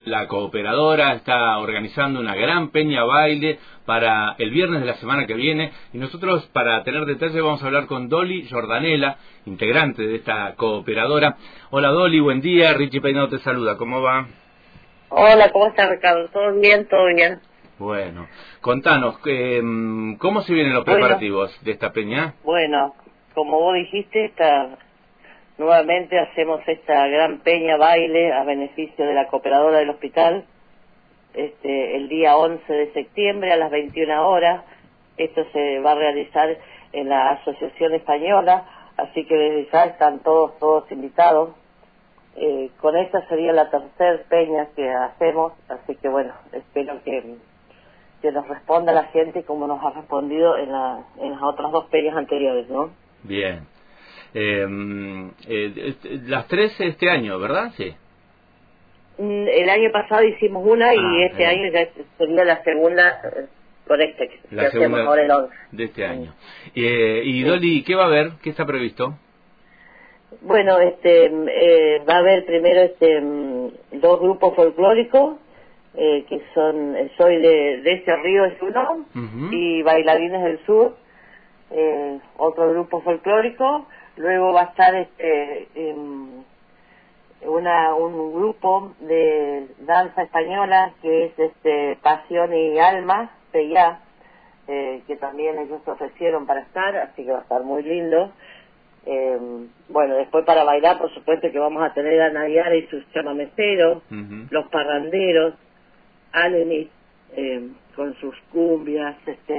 La cooperadora está organizando una gran peña baile para el viernes de la semana que viene y nosotros, para tener detalles, vamos a hablar con Dolly Jordanella, integrante de esta cooperadora. Hola Dolly, buen día, Richie Peinado te saluda, ¿cómo va? Hola, ¿cómo estás, Ricardo? ¿Todo bien? ¿Todo bien? Bueno, contanos, ¿cómo se vienen los preparativos de esta peña? Bueno, como vos dijiste, nuevamente hacemos esta gran peña baile a beneficio de la cooperadora del hospital, el día 11 de septiembre a las 21 horas. Esto se va a realizar en la Asociación Española, así que desde ya están todos invitados. Con esta sería la tercera peña que hacemos, así que bueno, espero que nos responda la gente como nos ha respondido en las otras dos peñas anteriores, ¿no? Bien. Las tres este año, ¿verdad? Sí. El año pasado hicimos una y este año ya sería la segunda con que hacemos ahora el 11. De este año. Y Dolly, ¿qué va a haber? ¿Qué está previsto? Bueno, va a haber primero dos grupos folclóricos, que son Soy de ese río es uno, y Bailarines del Sur, otro grupo folclórico. Luego va a estar un grupo de danza española que es Pasión y Alma, PIA, que también ellos se ofrecieron para estar, así que va a estar muy lindo. Bueno, después para bailar, por supuesto que vamos a tener a Nayara y sus chamameceros, los parranderos, Alenis, con sus cumbias,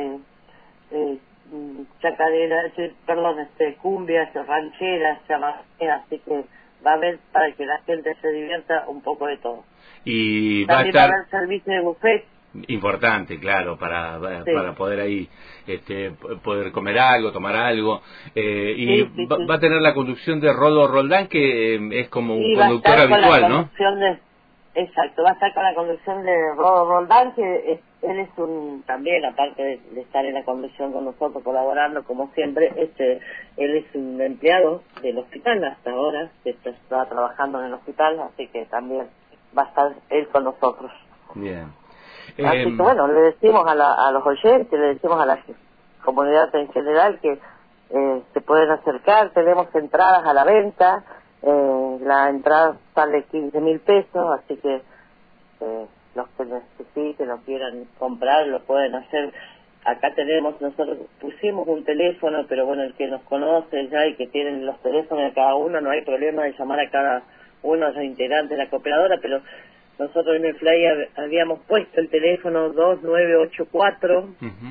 chacareras, cumbias, rancheras, chamaceras, así que va a haber para que la gente se divierta un poco de todo. Y también va a estar va a haber servicio de buffet. Importante, claro, para poder ahí poder comer algo, tomar algo. Va a tener la conducción de Rodo Roldán, que es como un conductor habitual, ¿no? Exacto, va a estar con la conducción de Rodo Roldán, que él es también, aparte de estar en la conducción con nosotros, colaborando como siempre, él es un empleado del hospital hasta ahora, está trabajando en el hospital, así que también va a estar él con nosotros. Bien. Así que bueno, le decimos a los oyentes, le decimos a la comunidad en general que se pueden acercar. Tenemos entradas a la venta, la entrada sale 15.000 pesos, así que los que necesiten o quieran comprar lo pueden hacer. Acá nosotros pusimos un teléfono, pero bueno, el que nos conoce ya y que tienen los teléfonos de cada uno, no hay problema de llamar a cada uno de los integrantes de la cooperadora, pero nosotros en el flyer habíamos puesto el teléfono 2984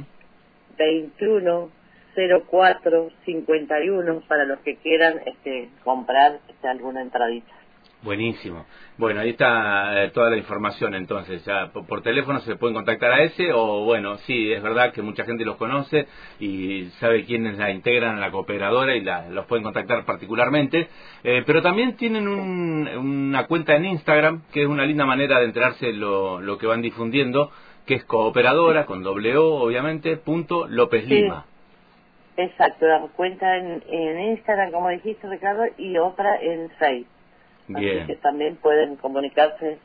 2104 51 para los que quieran comprar alguna entradita. Buenísimo. Bueno, ahí está toda la información, entonces ya por teléfono se pueden contactar a ese, o bueno, sí, es verdad que mucha gente los conoce y sabe quiénes la integran a la cooperadora y los pueden contactar particularmente, pero también tienen una cuenta en Instagram, que es una linda manera de enterarse lo que van difundiendo, que es cooperadora, con doble O, obviamente, .López Lima. Sí, exacto, la cuenta en Instagram, como dijiste, Ricardo, y otra en Facebook. Bien. Así que también pueden comunicarse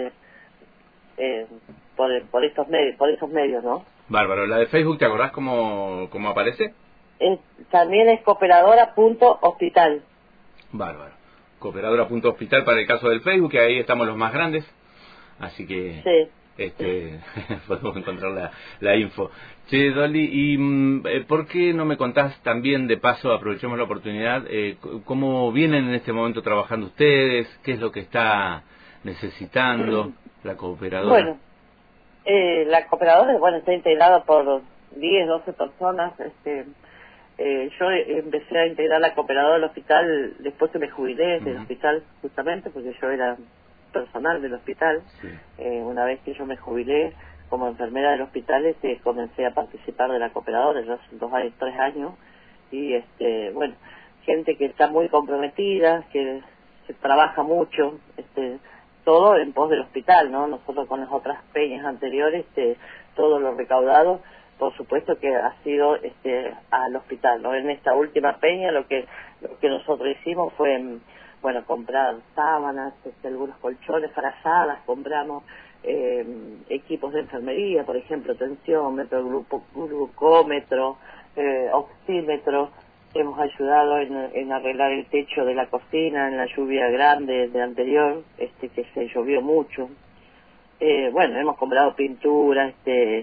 por esos medios, ¿no? Bárbaro. La de Facebook, ¿te acordás cómo aparece? También es cooperadora.hospital. Bárbaro. Cooperadora.hospital para el caso del Facebook, que ahí estamos los más grandes. Así que podemos encontrar la info. Che, Dolly, ¿y por qué no me contás también, de paso, aprovechemos la oportunidad, cómo vienen en este momento trabajando ustedes? ¿Qué es lo que está necesitando la cooperadora? Bueno, la cooperadora está integrada por 10, 12 personas. Yo empecé a integrar la cooperadora del hospital después que me jubilé del hospital, justamente porque yo era personal del hospital. Una vez que yo me jubilé como enfermera del hospital, comencé a participar de la cooperadora, ya hace 3 años, y bueno, gente que está muy comprometida, que se trabaja mucho, todo en pos del hospital, ¿no? Nosotros con las otras peñas anteriores, todo lo recaudado, por supuesto que ha sido al hospital, ¿no? En esta última peña lo que nosotros hicimos fue bueno, comprar sábanas, algunos colchones, frazadas, compramos equipos de enfermería, por ejemplo, tensiómetro, glucómetro, oxímetro. Hemos ayudado en arreglar el techo de la cocina en la lluvia grande de anterior, que se llovió mucho. Bueno, hemos comprado pintura,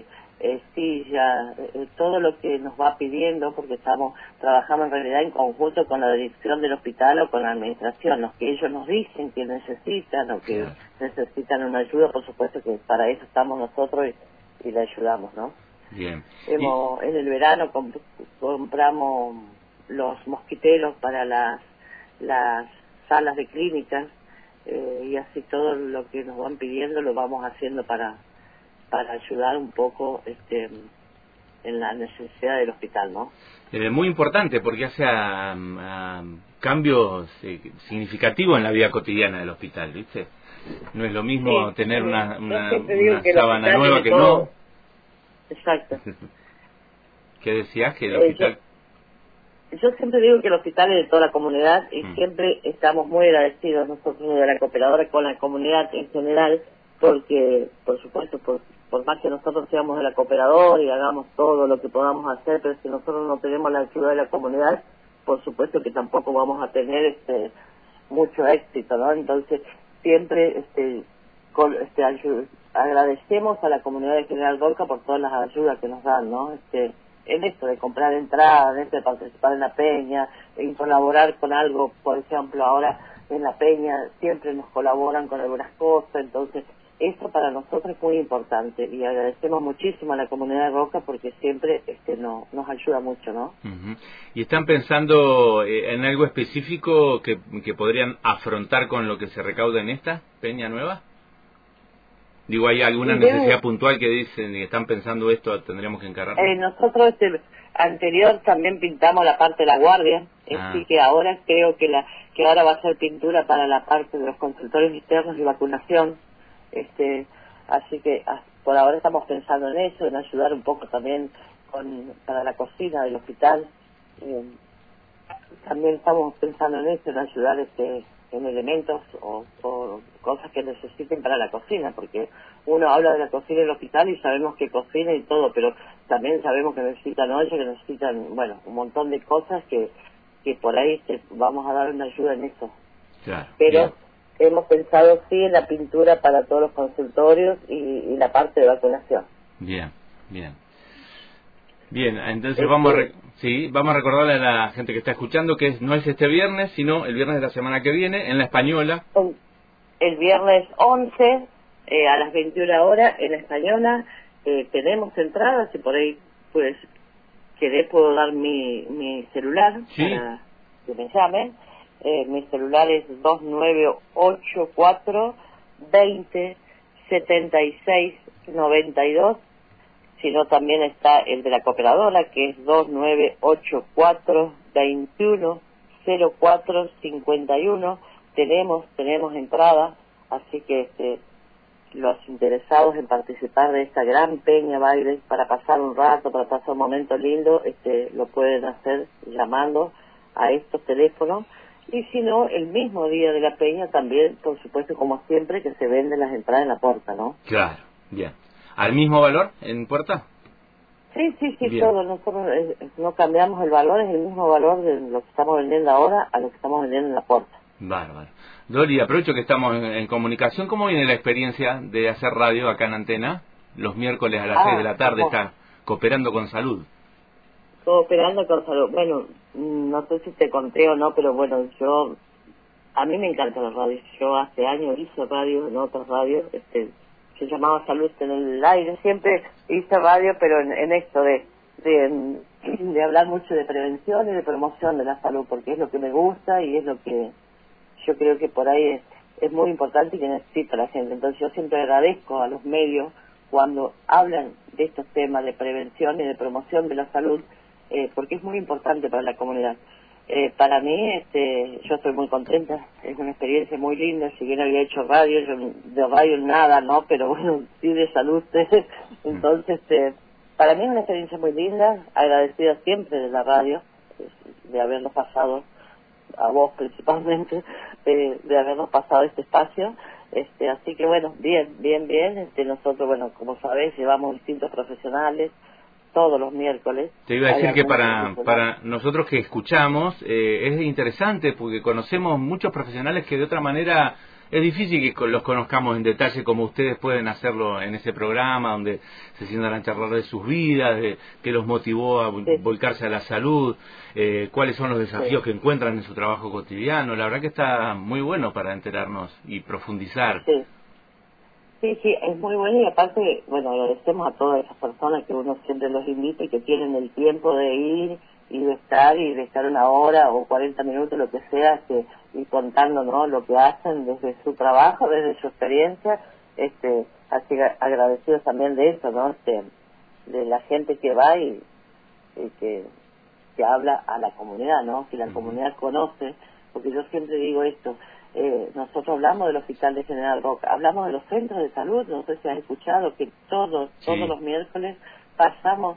silla, todo lo que nos va pidiendo, porque trabajamos en realidad en conjunto con la dirección del hospital o con la administración, los que ellos nos dicen que necesitan o que necesitan una ayuda, por supuesto que para eso estamos nosotros y le ayudamos, ¿no? Bien. En el verano compramos los mosquiteros para las salas de clínicas, y así todo lo que nos van pidiendo lo vamos haciendo para ayudar un poco en la necesidad del hospital, ¿no? Muy importante porque hace cambios significativos en la vida cotidiana del hospital, ¿viste? No es lo mismo tener una sábana nueva que no. Exacto. ¿Qué decías? Que el hospital... Yo siempre digo que el hospital es de toda la comunidad y siempre estamos muy agradecidos nosotros de la cooperadora con la comunidad en general, porque, por supuesto, por más que nosotros seamos de la cooperadora y hagamos todo lo que podamos hacer, pero si nosotros no tenemos la ayuda de la comunidad, por supuesto que tampoco vamos a tener mucho éxito, ¿no? Entonces, siempre agradecemos a la comunidad de General Roca por todas las ayudas que nos dan, ¿no? En esto de comprar entradas, en esto de participar en la peña, en colaborar con algo, por ejemplo, ahora en la peña siempre nos colaboran con algunas cosas, entonces eso para nosotros es muy importante y agradecemos muchísimo a la comunidad de Roca porque siempre nos ayuda mucho, ¿no? ¿Y están pensando en algo específico que podrían afrontar con lo que se recauda en esta peña nueva? Digo, ¿hay alguna necesidad puntual que dicen y están pensando esto, tendríamos que encargar? Nosotros anterior también pintamos la parte de la guardia, así que ahora creo que ahora va a ser pintura para la parte de los consultorios internos y vacunación, así que por ahora estamos pensando en eso, en ayudar un poco también para la cocina del hospital, también estamos pensando en eso, en ayudar en elementos o cosas que necesiten para la cocina, porque uno habla de la cocina del hospital y sabemos que cocina y todo, pero también sabemos que necesitan olla, que necesitan, bueno, un montón de cosas que por ahí vamos a dar una ayuda en eso. Claro, pero hemos pensado sí en la pintura para todos los consultorios y la parte de vacunación. Bien, entonces vamos a recordarle a la gente que está escuchando que no es este viernes, sino el viernes de la semana que viene, en La Española. El viernes 11, a las 21 horas, en La Española, tenemos entradas, y por ahí, pues, puedo dar mi celular para que me llamen. Mi celular es 2984 20 76 92. Sino también está el de la cooperadora, que es 2984 21 04 51. Tenemos entradas, así que los interesados en participar de esta gran peña baile para pasar un rato, para pasar un momento lindo, lo pueden hacer llamando a estos teléfonos, y si no, el mismo día de la peña también, por supuesto, como siempre, que se venden las entradas en la puerta, ¿no? Claro, bien. ¿Al mismo valor en puerta? Sí, todo. Nosotros no cambiamos el valor, es el mismo valor de lo que estamos vendiendo ahora a lo que estamos vendiendo en la puerta. Bárbaro. Dori, aprovecho que estamos en comunicación. ¿Cómo viene la experiencia de hacer radio acá en Antena? Los miércoles a las 6 de la tarde está Cooperando con Salud. Cooperando con Salud. Bueno, no sé si te conté o no, pero bueno, a mí me encanta la radio. Yo hace años hice radio en otras radios, se llamaba Salud en el Aire. Siempre hice radio, pero en esto de hablar mucho de prevención y de promoción de la salud, porque es lo que me gusta y es lo que yo creo que por ahí es muy importante y que necesita la gente. Entonces yo siempre agradezco a los medios cuando hablan de estos temas de prevención y de promoción de la salud, porque es muy importante para la comunidad. Para mí, yo estoy muy contenta, es una experiencia muy linda. Si bien había hecho radio, yo de radio nada, ¿no? Pero bueno, sí de salud. Entonces, para mí es una experiencia muy linda, agradecida siempre de la radio, de haberlo pasado, a vos principalmente, de habernos pasado este espacio. Así que bueno, bien. Nosotros, bueno, como sabés, llevamos distintos profesionales todos los miércoles. Te iba a decir que para nosotros que escuchamos es interesante porque conocemos muchos profesionales que de otra manera es difícil que los conozcamos en detalle como ustedes pueden hacerlo en ese programa donde se sientan a charlar de sus vidas, de qué los motivó a volcarse a la salud, cuáles son los desafíos que encuentran en su trabajo cotidiano. La verdad que está muy bueno para enterarnos y profundizar. Sí, es muy bueno y aparte, bueno, agradecemos a todas esas personas que uno siempre los invita y que tienen el tiempo de ir y de estar una hora o 40 minutos, lo que sea, y contando, ¿no?, lo que hacen desde su trabajo, desde su experiencia, así agradecidos también de eso, ¿no?, de la gente que va y que habla a la comunidad, ¿no?, que la comunidad conoce, porque yo siempre digo esto. Nosotros hablamos del Hospital de General Roca, hablamos de los centros de salud, no sé si has escuchado que todos los miércoles pasamos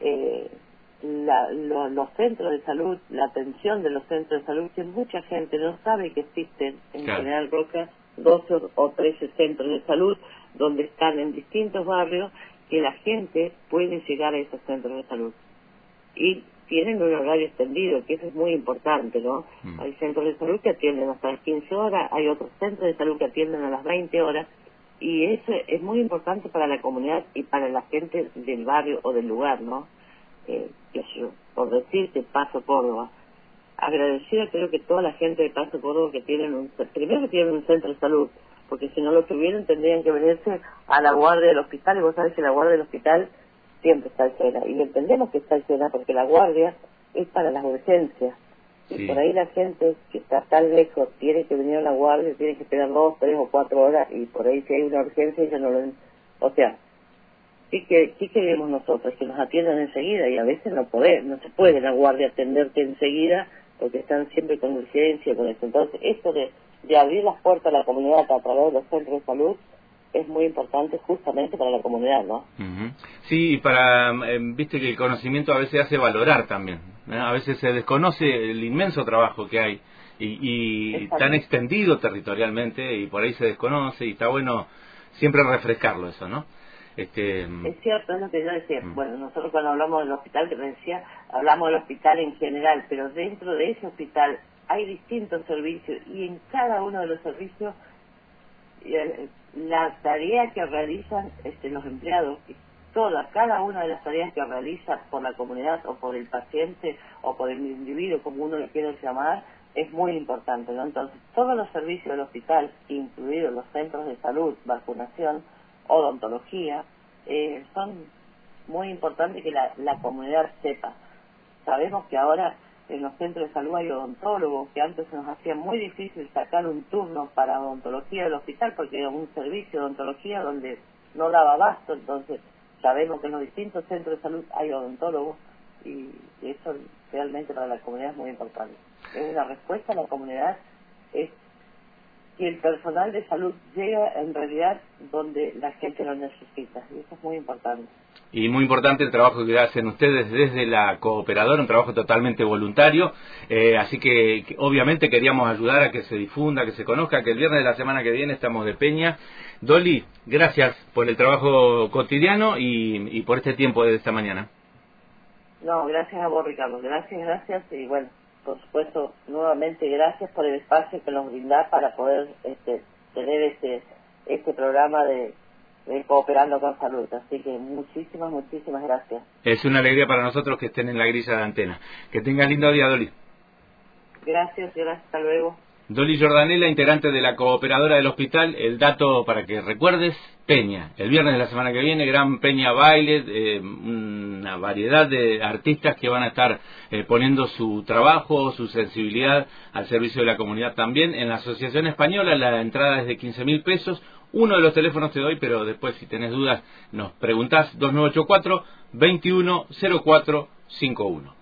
los centros de salud, la atención de los centros de salud, que mucha gente no sabe que existen en General Roca 12 o 13 centros de salud donde están en distintos barrios, que la gente puede llegar a esos centros de salud y tienen un horario extendido, que eso es muy importante, ¿no? Hay centros de salud que atienden hasta las 15 horas, hay otros centros de salud que atienden a las 20 horas, y eso es muy importante para la comunidad y para la gente del barrio o del lugar, ¿no? Por decirte, Paso Córdoba, agradecida creo que toda la gente de Paso Córdoba que primero que tienen un centro de salud, porque si no lo tuvieran tendrían que venirse a la guardia del hospital, y vos sabés que la guardia del hospital siempre está llena, y entendemos que está llena porque la guardia es para las urgencias, y por ahí la gente que está tan lejos tiene que venir a la guardia, tiene que esperar 2, 3 o 4 horas, y por ahí si hay una urgencia ya no lo... O sea, ¿qué queremos nosotros? Que nos atiendan enseguida, y a veces no se puede la guardia atenderte enseguida, porque están siempre con urgencia, con eso. Entonces, esto de abrir las puertas a la comunidad a través de los centros de salud es muy importante justamente para la comunidad, ¿no? Sí, y viste que el conocimiento a veces hace valorar también, ¿no? A veces se desconoce el inmenso trabajo que hay y tan extendido territorialmente, y por ahí se desconoce, y está bueno siempre refrescarlo eso, ¿no? Es cierto, es lo que yo decía. Bueno, nosotros cuando hablamos del hospital, que te decía, hablamos del hospital en general, pero dentro de ese hospital hay distintos servicios, y en cada uno de los servicios la tarea que realizan los empleados, cada una de las tareas que realiza por la comunidad o por el paciente o por el individuo, como uno le quiere llamar, es muy importante, ¿no? Entonces, todos los servicios del hospital, incluidos los centros de salud, vacunación, odontología, son muy importantes que la comunidad sepa. Sabemos que ahora en los centros de salud hay odontólogos, que antes se nos hacía muy difícil sacar un turno para odontología del hospital porque era un servicio de odontología donde no daba abasto. Entonces sabemos que en los distintos centros de salud hay odontólogos, y eso realmente para la comunidad es muy importante. Es una respuesta a la comunidad, es que el personal de salud llega en realidad donde la gente lo necesita, y eso es muy importante. Y muy importante el trabajo que hacen ustedes desde la cooperadora, un trabajo totalmente voluntario, así que obviamente queríamos ayudar a que se difunda, que se conozca, que el viernes de la semana que viene estamos de Peña. Dolly, gracias por el trabajo cotidiano y por este tiempo de esta mañana. No, gracias a vos, Ricardo, gracias, y bueno, por supuesto, nuevamente gracias por el espacio que nos brindás para poder tener este programa de Cooperando con Salud. Así que muchísimas gracias. Es una alegría para nosotros que estén en la grilla de antena. Que tengan lindo día, Dolly. Gracias, hasta luego. Dolly Jordanella, integrante de la cooperadora del hospital. El dato para que recuerdes: Peña, el viernes de la semana que viene, gran Peña Baile, una variedad de artistas que van a estar poniendo su trabajo, su sensibilidad al servicio de la comunidad también. En la Asociación Española la entrada es de 15.000 pesos. Uno de los teléfonos te doy, pero después si tenés dudas nos preguntás: 2984-210451.